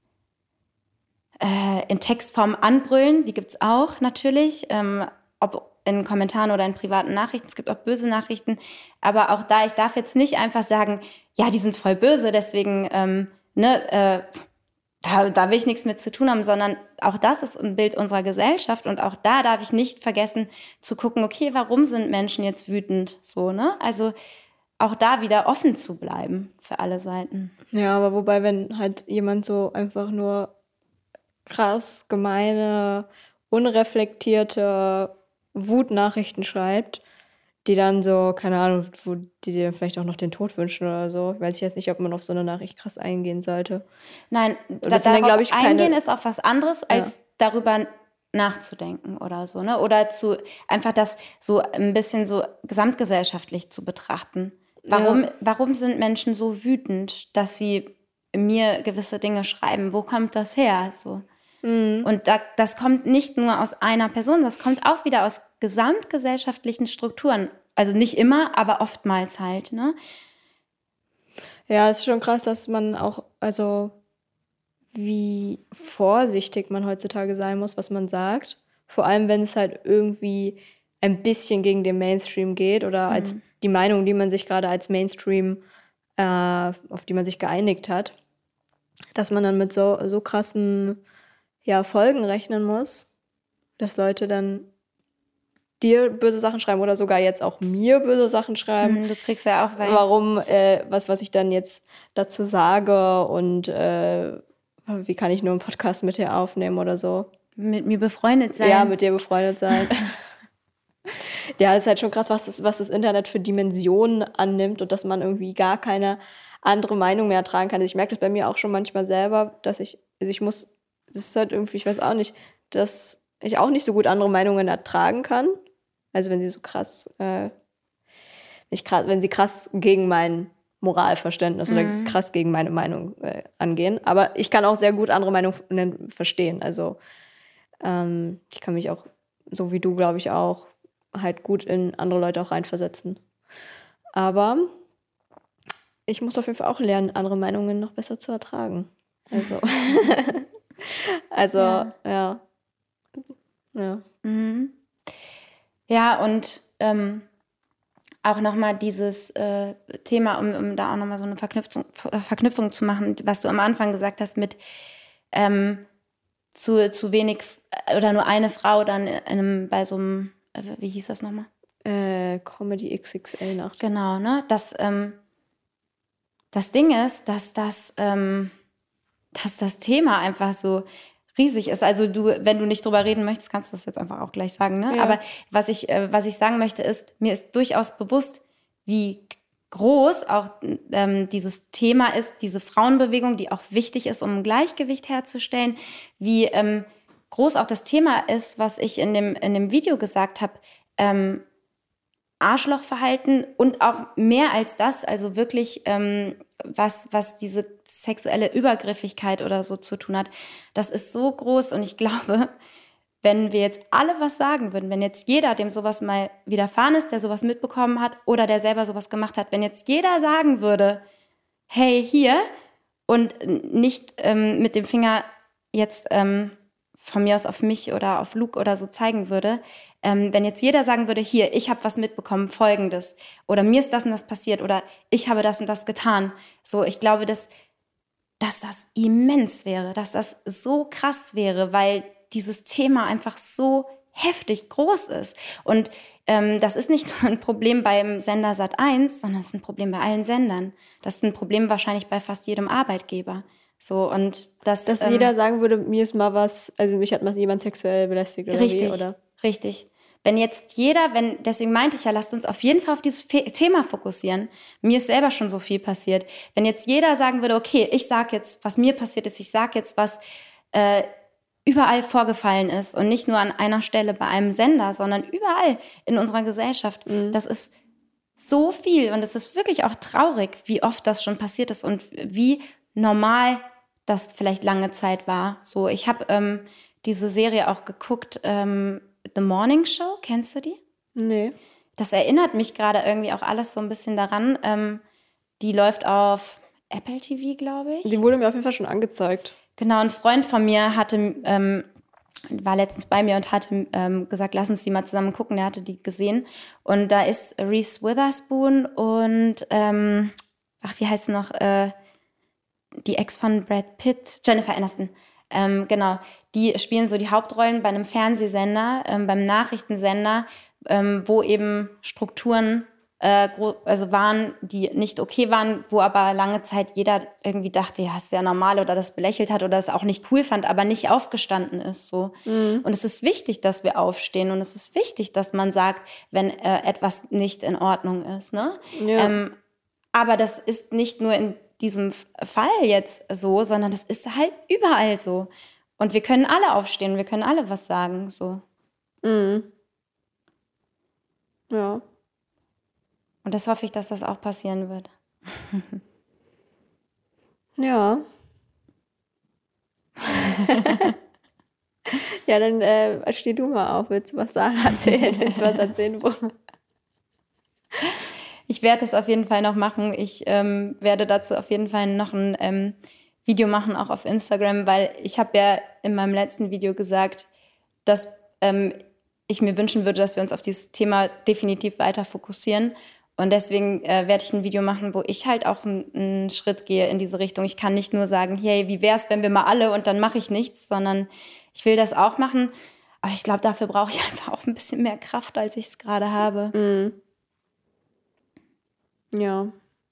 äh, in Textform anbrüllen, die gibt es auch natürlich, ähm, ob in Kommentaren oder in privaten Nachrichten. Es gibt auch böse Nachrichten. Aber auch da, ich darf jetzt nicht einfach sagen, ja, die sind voll böse, deswegen, ähm, ne, äh, da, da will ich nichts mit zu tun haben, sondern auch das ist ein Bild unserer Gesellschaft und auch da darf ich nicht vergessen zu gucken, okay, warum sind Menschen jetzt wütend, so, ne? Also auch da wieder offen zu bleiben für alle Seiten. Ja, aber wobei, wenn halt jemand so einfach nur krass gemeine, unreflektierte Wutnachrichten schreibt, die dann so, keine Ahnung, wo die dir vielleicht auch noch den Tod wünschen oder so. Weiß ich jetzt nicht, ob man auf so eine Nachricht krass eingehen sollte. Nein, Und da, das sind dann, darauf glaub ich, eingehen keine- ist auch was anderes, als Ja. darüber nachzudenken oder so, ne? Oder zu einfach das so ein bisschen so gesamtgesellschaftlich zu betrachten. Warum, Ja. warum sind Menschen so wütend, dass sie mir gewisse Dinge schreiben? Wo kommt das her? So. Mhm. Und da, das kommt nicht nur aus einer Person, das kommt auch wieder aus gesamtgesellschaftlichen Strukturen. Also nicht immer, aber oftmals halt, ne? Ja, es ist schon krass, dass man auch, also wie vorsichtig man heutzutage sein muss, was man sagt. Vor allem, wenn es halt irgendwie ein bisschen gegen den Mainstream geht oder als die Meinung, die man sich gerade als Mainstream, äh, auf die man sich geeinigt hat, dass man dann mit so, so krassen ja, Folgen rechnen muss, dass Leute dann dir böse Sachen schreiben oder sogar jetzt auch mir böse Sachen schreiben. Hm, Du kriegst ja auch, weil Warum, äh, was, was ich dann jetzt dazu sage und äh, wie kann ich nur einen Podcast mit dir aufnehmen oder so. mit mir befreundet sein. Ja, mit dir befreundet sein. Ja, ist halt schon krass, was das, was das Internet für Dimensionen annimmt und dass man irgendwie gar keine andere Meinung mehr ertragen kann. Also ich merke das bei mir auch schon manchmal selber, dass ich, also ich muss, das ist halt irgendwie, ich weiß auch nicht, dass ich auch nicht so gut andere Meinungen ertragen kann. Also wenn sie so krass, äh, nicht krass, wenn sie krass gegen mein Moralverständnis oder krass gegen meine Meinung äh, angehen. Aber ich kann auch sehr gut andere Meinungen verstehen. Also ähm, ich kann mich auch, so wie du, glaube ich, auch halt gut in andere Leute auch reinversetzen. Aber ich muss auf jeden Fall auch lernen, andere Meinungen noch besser zu ertragen. Also, also Ja. ja. Ja. Mhm. Ja, und ähm, auch nochmal dieses äh, Thema, um, um da auch nochmal so eine Verknüpfung, Verknüpfung zu machen, was du am Anfang gesagt hast mit ähm, zu, zu wenig oder nur eine Frau dann in einem, bei so einem, äh, wie hieß das nochmal? Äh, Comedy X X L-Nacht. Genau, ne? Das, ähm, das Ding ist, dass das, ähm, dass das Thema einfach so riesig ist. Also du, wenn du nicht drüber reden möchtest, kannst du das jetzt einfach auch gleich sagen, ne? Ja. Aber was ich, äh, was ich sagen möchte, ist, mir ist durchaus bewusst, wie groß auch ähm, dieses Thema ist, diese Frauenbewegung, die auch wichtig ist, um ein Gleichgewicht herzustellen, wie ähm, groß auch das Thema ist, was ich in dem, in dem Video gesagt habe, ähm, Arschlochverhalten und auch mehr als das, also wirklich, ähm, was, was diese sexuelle Übergriffigkeit oder so zu tun hat, das ist so groß und ich glaube, wenn wir jetzt alle was sagen würden, wenn jetzt jeder, dem sowas mal widerfahren ist, der sowas mitbekommen hat oder der selber sowas gemacht hat, wenn jetzt jeder sagen würde, hey, hier, und nicht ähm, mit dem Finger jetzt ähm, von mir aus auf mich oder auf Luke oder so zeigen würde, ähm, wenn jetzt jeder sagen würde, hier, ich habe was mitbekommen, Folgendes, oder mir ist das und das passiert, oder ich habe das und das getan, so, ich glaube, dass, dass das immens wäre, dass das so krass wäre, weil dieses Thema einfach so heftig groß ist. Und ähm, das ist nicht nur ein Problem beim Sender Sat eins, sondern es ist ein Problem bei allen Sendern. Das ist ein Problem wahrscheinlich bei fast jedem Arbeitgeber. So, und das, Dass ähm, jeder sagen würde, mir ist mal was, also mich hat mal jemand sexuell belästigt oder richtig, wie, oder? richtig. Wenn jetzt jeder, wenn, deswegen meinte ich ja, lasst uns auf jeden Fall auf dieses Fe- Thema fokussieren. Mir ist selber schon so viel passiert. Wenn jetzt jeder sagen würde, okay, ich sag jetzt, was mir passiert ist, ich sag jetzt, was äh, überall vorgefallen ist und nicht nur an einer Stelle bei einem Sender, sondern überall in unserer Gesellschaft. Mhm. Das ist so viel und es ist wirklich auch traurig, wie oft das schon passiert ist und wie normal das vielleicht lange Zeit war. So, ich habe ähm, diese Serie auch geguckt, ähm, The Morning Show, kennst du die? Nee. Das erinnert mich gerade irgendwie auch alles so ein bisschen daran. Ähm, die läuft auf Apple T V, glaube ich. Die wurde mir auf jeden Fall schon angezeigt. Genau, ein Freund von mir hatte, ähm, war letztens bei mir und hatte ähm, gesagt, lass uns die mal zusammen gucken. Der hatte die gesehen. Und da ist Reese Witherspoon und, ähm, ach, wie heißt sie noch? Äh, die Ex von Brad Pitt, Jennifer Aniston. Ähm, genau, die spielen so die Hauptrollen bei einem Fernsehsender, ähm, beim Nachrichtensender, ähm, wo eben Strukturen äh, gro- also waren, die nicht okay waren, wo aber lange Zeit jeder irgendwie dachte, ja, ist ja normal oder das belächelt hat oder es auch nicht cool fand, aber nicht aufgestanden ist. So. Mhm. Und es ist wichtig, dass wir aufstehen und es ist wichtig, dass man sagt, wenn äh, etwas nicht in Ordnung ist. Ne? Ja. Ähm, aber das ist nicht nur in diesem Fall jetzt so, sondern das ist halt überall so. Und wir können alle aufstehen, wir können alle was sagen. So. Mhm. Ja. Und das hoffe ich, dass das auch passieren wird. Ja. Ja, dann äh, steh du mal auf. Willst du was sagen? Erzählen? Willst du was erzählen? Wo? Ich werde es auf jeden Fall noch machen. Ich ähm, werde dazu auf jeden Fall noch ein ähm, Video machen, auch auf Instagram, weil ich habe ja in meinem letzten Video gesagt, dass ähm, ich mir wünschen würde, dass wir uns auf dieses Thema definitiv weiter fokussieren. Und deswegen äh, werde ich ein Video machen, wo ich halt auch einen Schritt gehe in diese Richtung. Ich kann nicht nur sagen, hey, wie wär's, wenn wir mal alle und dann mache ich nichts, sondern ich will das auch machen. Aber ich glaube, dafür brauche ich einfach auch ein bisschen mehr Kraft, als ich es gerade habe. Mhm. Ja.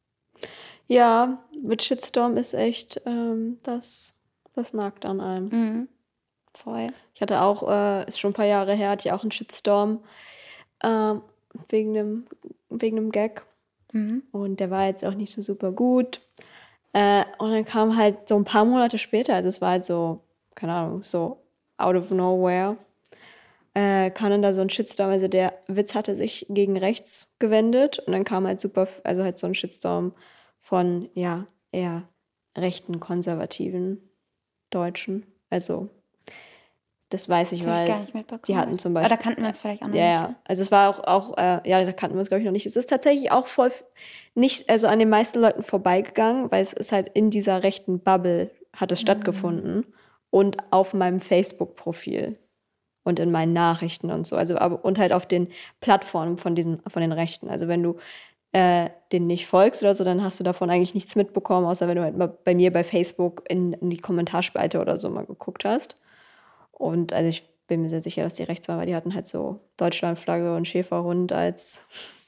Ja, mit Shitstorm ist echt, ähm, das, das nagt an einem. Mhm. Voll. Ich hatte auch, äh, ist schon ein paar Jahre her, hatte ich auch einen Shitstorm ähm, wegen einem wegen einem Gag. Mhm. Und der war jetzt auch nicht so super gut. Äh, und dann kam halt so ein paar Monate später, also es war halt so, keine Ahnung, so out of nowhere, äh, kam dann da so ein Shitstorm. Also der Witz hatte sich gegen rechts gewendet und dann kam halt super, also halt so ein Shitstorm von, ja, eher rechten, konservativen Deutschen. Also das weiß ich, Das habe weil ich gar nicht mitbekommen. die hatten zum Aber Beispiel. da kannten wir uns vielleicht auch noch Ja, nicht. ja. Also es war auch, auch äh, ja, da kannten wir uns, glaube ich, noch nicht. Es ist tatsächlich auch voll f- nicht, also an den meisten Leuten vorbeigegangen, weil es ist halt in dieser rechten Bubble hat es stattgefunden und auf meinem Facebook-Profil und in meinen Nachrichten und so. Also aber, und halt auf den Plattformen von diesen, von den Rechten. Also wenn du äh, denen nicht folgst oder so, dann hast du davon eigentlich nichts mitbekommen, außer wenn du halt mal bei mir bei Facebook in, in die Kommentarspalte oder so mal geguckt hast. Und also ich bin mir sehr sicher, dass die rechts waren, weil die hatten halt so Deutschlandflagge und Schäferhund als,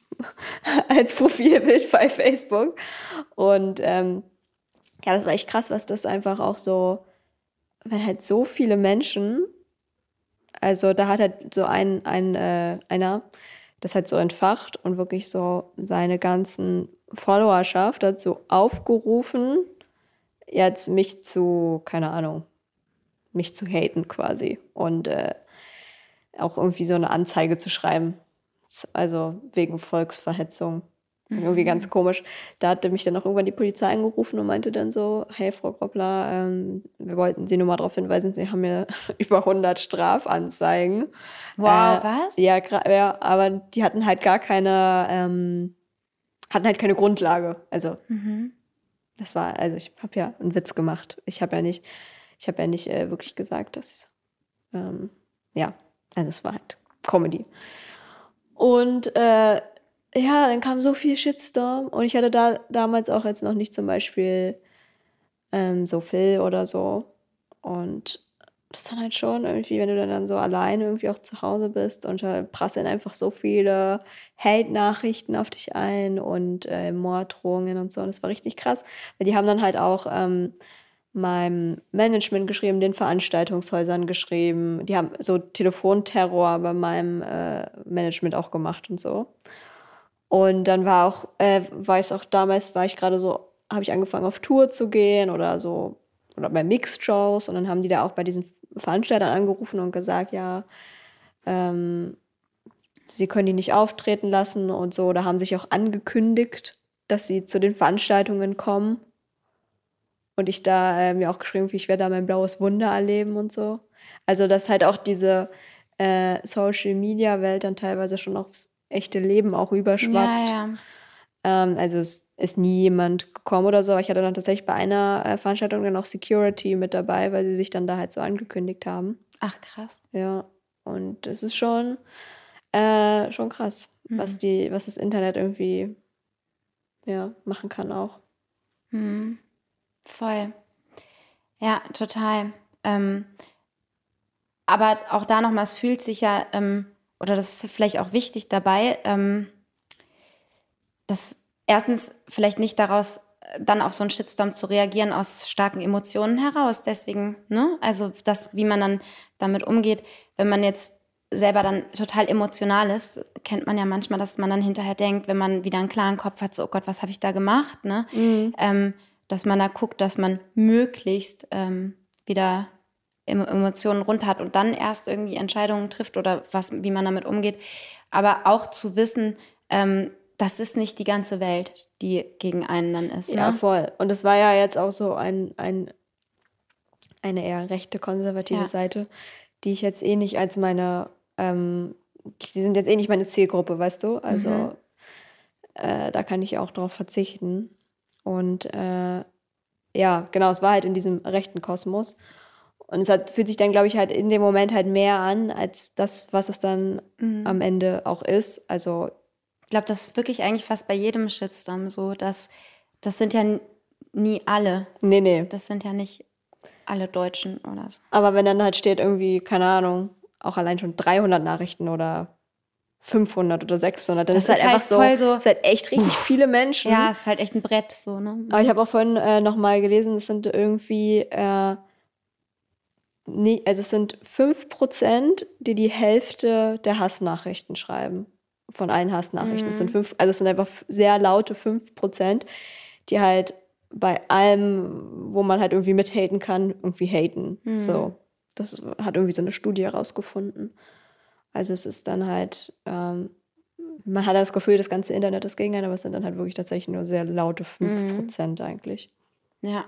als Profilbild bei Facebook. Und ähm, ja, das war echt krass, was das einfach auch so, weil halt so viele Menschen, also da hat halt so ein, ein äh, einer das halt so entfacht und wirklich so seine ganzen Followerschaft dazu aufgerufen, jetzt mich zu, keine Ahnung, mich zu haten quasi und äh, auch irgendwie so eine Anzeige zu schreiben. Also wegen Volksverhetzung. Irgendwie ganz komisch. Da hatte mich dann auch irgendwann die Polizei angerufen und meinte dann so, hey Frau Groppler, ähm, wir wollten Sie nur mal darauf hinweisen, Sie haben ja über hundert Strafanzeigen. Wow, Äh, was? Ja, gra- ja, aber die hatten halt gar keine, ähm, hatten halt keine Grundlage. Also Mhm. das war, also ich habe ja einen Witz gemacht. Ich habe ja nicht, ich habe ja nicht äh, wirklich gesagt, dass, ähm, ja, also es war halt Comedy. Und äh, ja, dann kam so viel Shitstorm und ich hatte da damals auch jetzt noch nicht zum Beispiel ähm, so Phil oder so. Und das ist dann halt schon irgendwie, wenn du dann, dann so alleine irgendwie auch zu Hause bist und da prasseln einfach so viele Hate-Nachrichten auf dich ein und äh, Morddrohungen und so. Und das war richtig krass, weil die haben dann halt auch ähm, meinem Management geschrieben, den Veranstaltungshäusern geschrieben. Die haben so Telefonterror bei meinem äh, Management auch gemacht und so. Und dann war auch, äh, weiß auch damals, war ich gerade so, habe ich angefangen auf Tour zu gehen oder so, oder bei Mixed-Shows. Und dann haben die da auch bei diesen Veranstaltern angerufen und gesagt, ja, ähm, sie können die nicht auftreten lassen und so. Da haben sich auch angekündigt, dass sie zu den Veranstaltungen kommen. Und ich da äh, mir auch geschrieben, wie ich werde da mein blaues Wunder erleben und so. Also, dass halt auch diese äh, Social-Media-Welt dann teilweise schon aufs echte Leben auch überschwappt. Ja, ja. Ähm, also es ist nie jemand gekommen oder so. Aber ich hatte dann tatsächlich bei einer äh, Veranstaltung dann auch Security mit dabei, weil sie sich dann da halt so angekündigt haben. Ach, krass. Ja, und es ist schon, äh, schon krass, Mhm. was die, was das Internet irgendwie ja, machen kann auch. Mhm. Voll. Ja, total. Ähm, aber auch da nochmal, es fühlt sich ja, ähm, oder das ist vielleicht auch wichtig dabei, ähm, das erstens vielleicht nicht daraus dann auf so einen Shitstorm zu reagieren aus starken Emotionen heraus. Deswegen, ne, also das, wie man dann damit umgeht, wenn man jetzt selber dann total emotional ist, kennt man ja manchmal, dass man dann hinterher denkt, wenn man wieder einen klaren Kopf hat, so, oh Gott, was habe ich da gemacht, ne? Mhm. Ähm, dass man da guckt, dass man möglichst ähm, wieder Emotionen runter hat und dann erst irgendwie Entscheidungen trifft oder was, wie man damit umgeht. Aber auch zu wissen, ähm, das ist nicht die ganze Welt, die gegen einen dann ist. Ja, ne? voll. Und es war ja jetzt auch so ein, ein, eine eher rechte, konservative Ja. Seite, die ich jetzt eh nicht als meine, ähm, die sind jetzt eh nicht meine Zielgruppe, weißt du? Also Mhm. äh, da kann ich auch drauf verzichten. Und äh, ja, genau, es war halt in diesem rechten Kosmos. Und es hat, fühlt sich dann, glaube ich, halt in dem Moment halt mehr an, als das, was es dann Mhm. am Ende auch ist. Also Ich glaube, das ist wirklich eigentlich fast bei jedem Shitstorm so, dass das sind ja n- nie alle. nee, nee. Das sind ja nicht alle Deutschen oder so. Aber wenn dann halt steht irgendwie, keine Ahnung, auch allein schon dreihundert Nachrichten oder fünfhundert oder sechshundert, dann Das ist halt ist einfach halt so, voll so- ist halt echt richtig viele Menschen. Ja, es ist halt echt ein Brett so, ne? Aber ich habe auch vorhin äh, nochmal gelesen, es sind irgendwie, äh, nie, also es sind fünf Prozent, die die Hälfte der Hassnachrichten schreiben. Von allen Hassnachrichten. Es sind fünf, also es sind einfach f- sehr laute fünf Prozent, die halt bei allem, wo man halt irgendwie mithaten kann, irgendwie haten. So. Das hat irgendwie so eine Studie herausgefunden. Also es ist dann halt, ähm, man hat das Gefühl, das ganze Internet ist gegen einen, aber es sind dann halt wirklich tatsächlich nur sehr laute fünf Prozent eigentlich. Ja.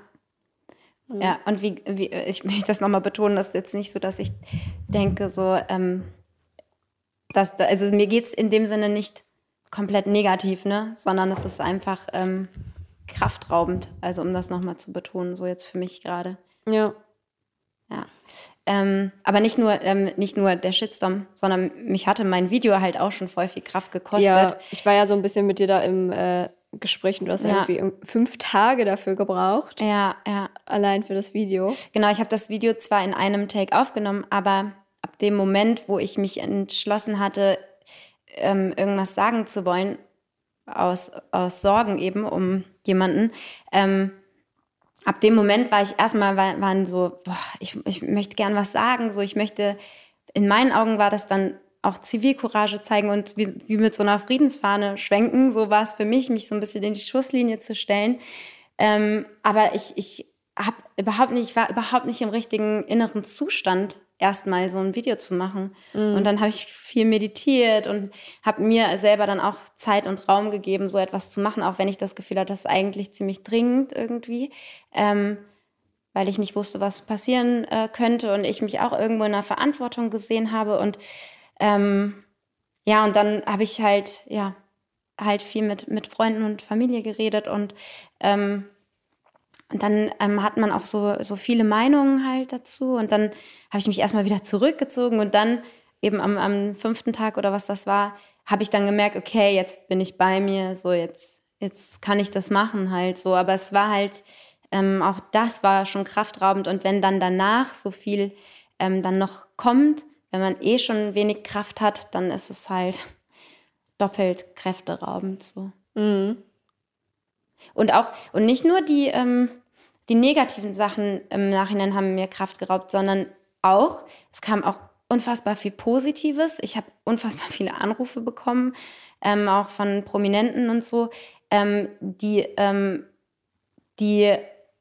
Ja, und wie, wie ich möchte das nochmal betonen, das ist jetzt nicht so, dass ich denke, so, ähm, dass, da- also mir geht es in dem Sinne nicht komplett negativ, ne? Sondern es ist einfach ähm, kraftraubend, also um das nochmal zu betonen, so jetzt für mich gerade. Ja. Ja. Ähm, aber nicht nur, ähm, nicht nur der Shitstorm, sondern mich hatte mein Video halt auch schon voll viel Kraft gekostet. Ja, ich war ja so ein bisschen mit dir da im äh, Gespräch und du hast Ja. irgendwie fünf Tage dafür gebraucht, Ja, ja. allein für das Video. Genau, ich habe das Video zwar in einem Take aufgenommen, aber ab dem Moment, wo ich mich entschlossen hatte, ähm, irgendwas sagen zu wollen, aus, aus Sorgen eben um jemanden, ähm, ab dem Moment war ich erstmal, war, waren so, boah, ich, ich möchte gern was sagen, so ich möchte, in meinen Augen war das dann auch Zivilcourage zeigen und wie, wie mit so einer Friedensfahne schwenken, so war es für mich, mich so ein bisschen in die Schusslinie zu stellen. Ähm, aber ich, ich habe überhaupt nicht, ich war überhaupt nicht im richtigen inneren Zustand, erstmal so ein Video zu machen. Und dann habe ich viel meditiert und habe mir selber dann auch Zeit und Raum gegeben, so etwas zu machen, auch wenn ich das Gefühl hatte, das ist eigentlich ziemlich dringend irgendwie, ähm, weil ich nicht wusste, was passieren äh, könnte und ich mich auch irgendwo in einer Verantwortung gesehen habe. Und ähm, ja, und dann habe ich halt, ja, halt viel mit, mit Freunden und Familie geredet und ähm, Und dann ähm, hat man auch so, so viele Meinungen halt dazu. Und dann habe ich mich erstmal wieder zurückgezogen. Und dann eben am, am fünften Tag oder was das war, habe ich dann gemerkt, okay, jetzt bin ich bei mir. So, jetzt, jetzt kann ich das machen halt so. Aber es war halt, ähm, auch das war schon kraftraubend. Und wenn dann danach so viel ähm, dann noch kommt, wenn man eh schon wenig Kraft hat, dann ist es halt doppelt kräfteraubend so. Mhm. Und auch, und nicht nur die, ähm, die negativen Sachen im Nachhinein haben mir Kraft geraubt, sondern auch, es kam auch unfassbar viel Positives. Ich habe unfassbar viele Anrufe bekommen, ähm, auch von Prominenten und so, ähm, die, ähm, die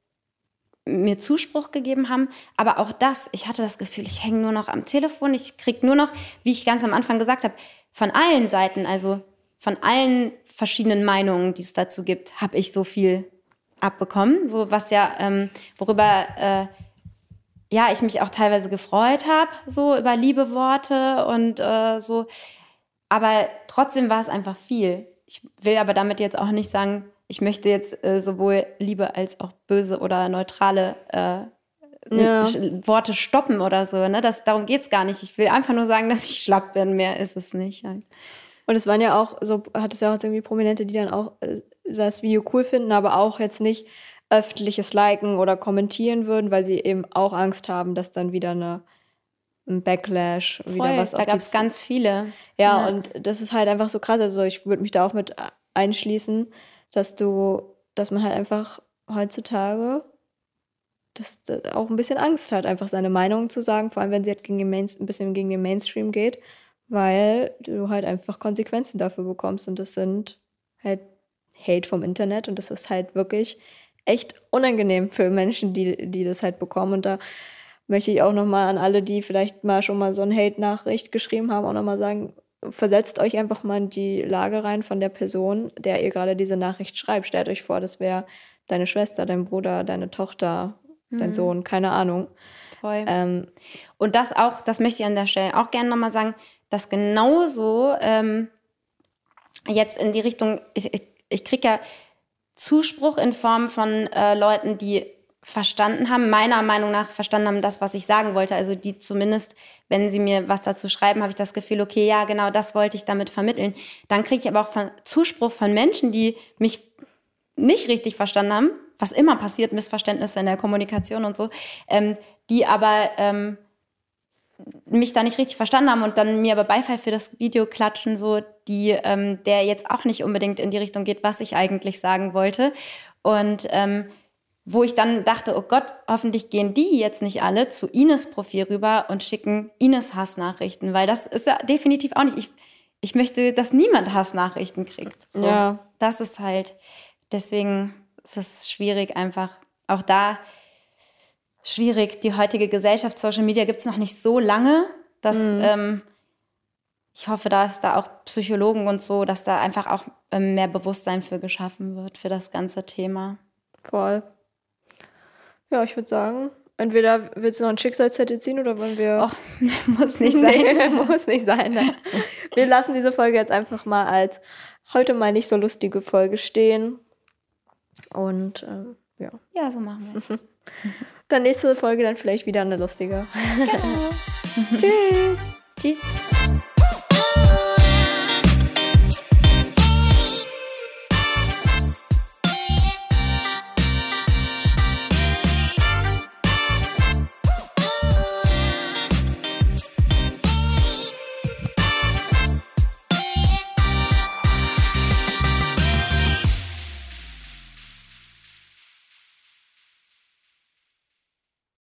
mir Zuspruch gegeben haben. Aber auch das, ich hatte das Gefühl, ich hänge nur noch am Telefon. Ich kriege nur noch, wie ich ganz am Anfang gesagt habe, von allen Seiten, also von allen verschiedenen Meinungen, die es dazu gibt, habe ich so viel abbekommen. So was ja, ähm, worüber äh, ja, ich mich auch teilweise gefreut habe, so über liebe Worte und äh, so. Aber trotzdem war es einfach viel. Ich will aber damit jetzt auch nicht sagen, ich möchte jetzt äh, sowohl Liebe als auch böse oder neutrale äh, Ja. Sch- Worte stoppen oder so. Ne? Das, darum geht es gar nicht. Ich will einfach nur sagen, dass ich schlapp bin. Mehr ist es nicht. Und es waren ja auch, so hat es ja auch jetzt irgendwie Prominente, die dann auch äh, das Video cool finden, aber auch jetzt nicht öffentliches Liken oder kommentieren würden, weil sie eben auch Angst haben, dass dann wieder eine ein Backlash, wieder Voll, was da auf die gab es zu- ganz viele. Ja, und das ist halt einfach so krass. Also ich würde mich da auch mit einschließen, dass du, dass man halt einfach heutzutage das, das auch ein bisschen Angst hat, einfach seine Meinung zu sagen, vor allem wenn sie halt gegen den Main, ein bisschen gegen den Mainstream geht, weil du halt einfach Konsequenzen dafür bekommst und das sind halt Hate vom Internet und das ist halt wirklich echt unangenehm für Menschen, die, die das halt bekommen und da möchte ich auch nochmal an alle, die vielleicht mal schon mal so eine Hate-Nachricht geschrieben haben, auch nochmal sagen, versetzt euch einfach mal in die Lage rein von der Person, der ihr gerade diese Nachricht schreibt. Stellt euch vor, das wäre deine Schwester, dein Bruder, deine Tochter, mhm. dein Sohn, keine Ahnung. Voll. Ähm, und das auch, das möchte ich an der Stelle auch gerne nochmal sagen, dass genauso ähm, jetzt in die Richtung, ich, ich, ich kriege ja Zuspruch in Form von äh, Leuten, die verstanden haben, meiner Meinung nach verstanden haben, das, was ich sagen wollte. Also die zumindest, wenn sie mir was dazu schreiben, habe ich das Gefühl, okay, ja, genau das wollte ich damit vermitteln. Dann kriege ich aber auch von Zuspruch von Menschen, die mich nicht richtig verstanden haben, was immer passiert, Missverständnisse in der Kommunikation und so, ähm, die aber ähm, mich da nicht richtig verstanden haben und dann mir aber Beifall für das Video klatschen, so, die, ähm, der jetzt auch nicht unbedingt in die Richtung geht, was ich eigentlich sagen wollte. Und ähm, wo ich dann dachte, oh Gott, hoffentlich gehen die jetzt nicht alle zu Ines Profil rüber und schicken Ines Hassnachrichten, weil das ist ja definitiv auch nicht, ich, ich möchte, dass niemand Hassnachrichten kriegt. So, ja. Das ist halt, deswegen ist es schwierig einfach, auch da schwierig, die heutige Gesellschaft, Social Media gibt es noch nicht so lange, dass mhm. ähm, ich hoffe, dass da auch Psychologen und so, dass da einfach auch ähm, mehr Bewusstsein für geschaffen wird, für das ganze Thema. Voll. Ja, ich würde sagen, entweder willst du noch ein Schicksalszettel ziehen oder wollen wir... Och, muss nicht sein. Nee, muss nicht sein. Ne? Wir lassen diese Folge jetzt einfach mal als heute mal nicht so lustige Folge stehen. Und ähm, ja. Ja, so machen wir das. Dann nächste Folge dann vielleicht wieder eine lustige. Genau. Tschüss. Tschüss.